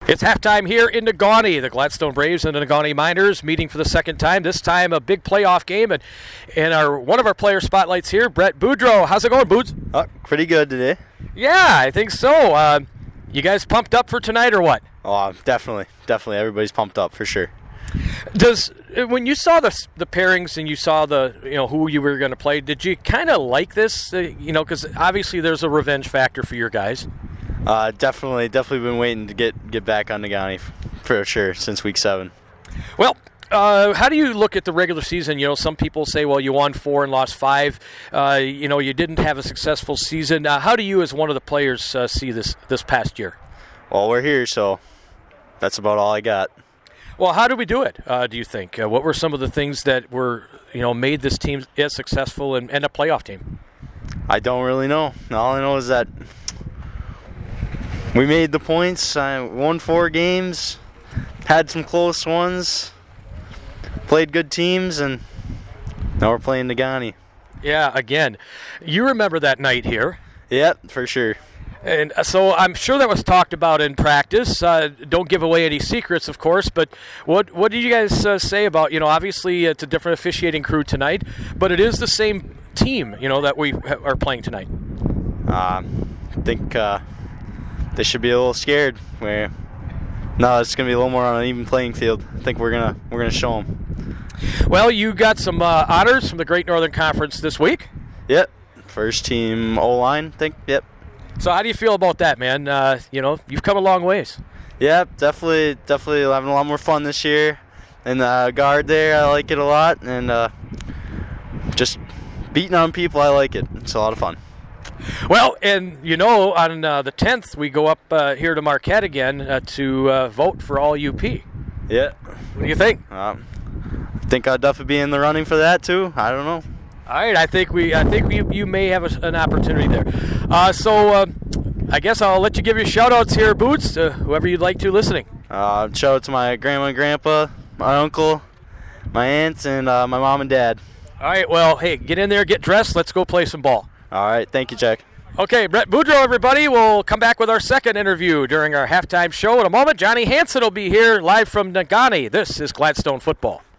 It's halftime here in Negaunee. The Gladstone Braves and the Negaunee Miners meeting for the second time. This time a big playoff game. And one of our player spotlights here, Brett Boudreau. How's it going, Boots? Pretty good today. Yeah, I think so. You guys pumped up for tonight or what? Oh, definitely. Everybody's pumped up for sure. When you saw the pairings and you saw who you were going to play, did you kind of like this? Because obviously there's a revenge factor for your guys. Definitely been waiting to get back on Negaunee for sure since week 7. Well, how do you look at the regular season? Some people say, well, you won 4 and lost 5. You didn't have a successful season. How do you, as one of the players, see this past year? Well, we're here, so that's about all I got. Well, how do we do it, do you think? What were some of the things that were, made this team as successful and a playoff team? I don't really know. All I know is that we made the points, won 4 games, had some close ones, played good teams, and now we're playing Negaunee. Yeah, again. You remember that night here. Yep, for sure. And so I'm sure that was talked about in practice. Don't give away any secrets, of course, but what did you guys say about, obviously it's a different officiating crew tonight, but it is the same team, that we are playing tonight. I think they should be a little scared. No, it's going to be a little more on an even playing field. I think we're gonna show them. Well, you got some honors from the Great Northern Conference this week. Yep, first team O-line, I think. Yep. So how do you feel about that, man? You've come a long ways. Yeah, definitely having a lot more fun this year. And the guard there, I like it a lot. And just beating on people, I like it. It's a lot of fun. Well, and on the 10th, we go up here to Marquette again to vote for all UP. Yeah. What do you think? I think I'll definitely be in the running for that too. I don't know. All right, I think you may have an opportunity there. So I guess I'll let you give your shout-outs here, Boots, to whoever you'd like to listening. Shout out to my grandma and grandpa, my uncle, my aunts, and my mom and dad. All right, well, hey, get in there, get dressed. Let's go play some ball. All right, thank you, Jack. Okay, Brett Boudreau, everybody. We'll come back with our second interview during our halftime show in a moment. Johnny Hansen will be here live from Negaunee. This is Gladstone Football.